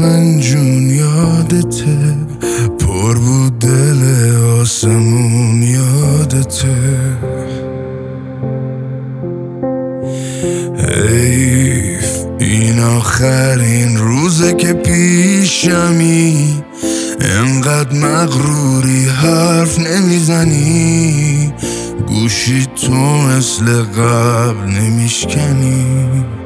فنجون یادته، پر بود دل آسمون یادته. حیف این آخرین روزه که پیشمی، انقدر مغروری حرف نمیزنی، گوشی تو مثل قبل نمیشکنی.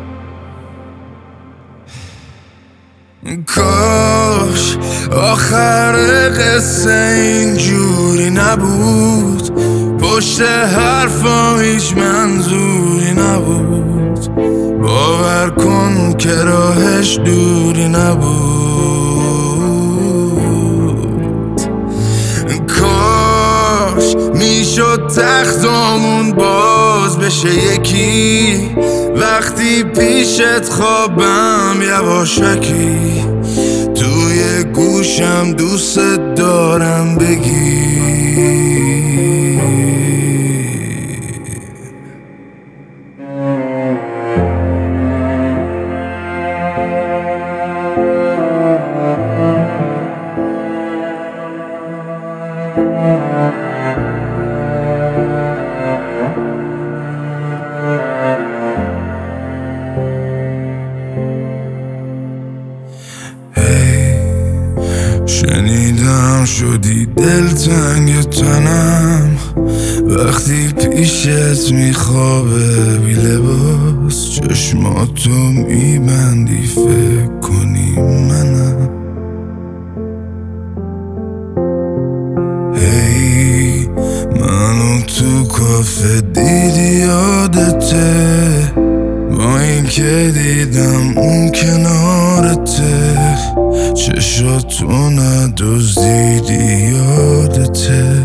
کاش آخر قصه اینجوری نبود، پشت حرفا هیچ منظوری نبود، باور کن که راهش دوری نبود. کاش میشد تختامون باز بشه یکی، وقتی پیشت خوابم یواشکی، توی گوشم دوست دارم بگی. شنیدم شدی دلتنگ تنم، وقتی پیشت میخوابه بی لباس، چشماتو میبندی فکر کنی منم. هی منو تو کافه دیدی یادته، با این که دیدم اون کنارته، چشاتو ندزدیدی یادته.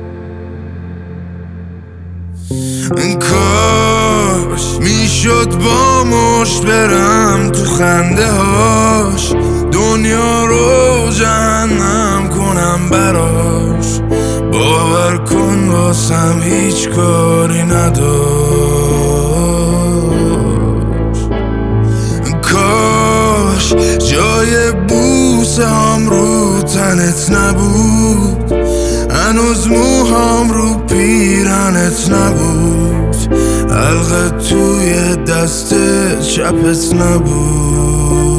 کاش میشد با مشت برم تو خنده هاش، دنیا رو جهنم کنم براش، باور کن واسم هیچ کاری نداشت. کاش جای بوسه هم رو تنت نبود، هنوز موهام رو پیرنت نبود، حلقه توی دست چپت نبود.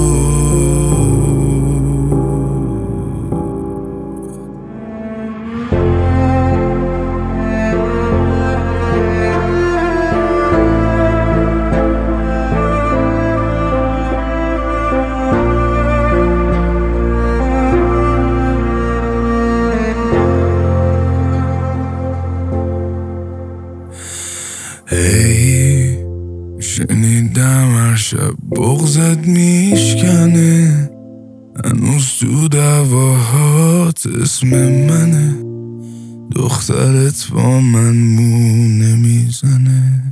هی شنیدم هر شب بغضت میشکنه، هنوز تو دعواهات اسم منه، دخترت با من مو نمیزنه.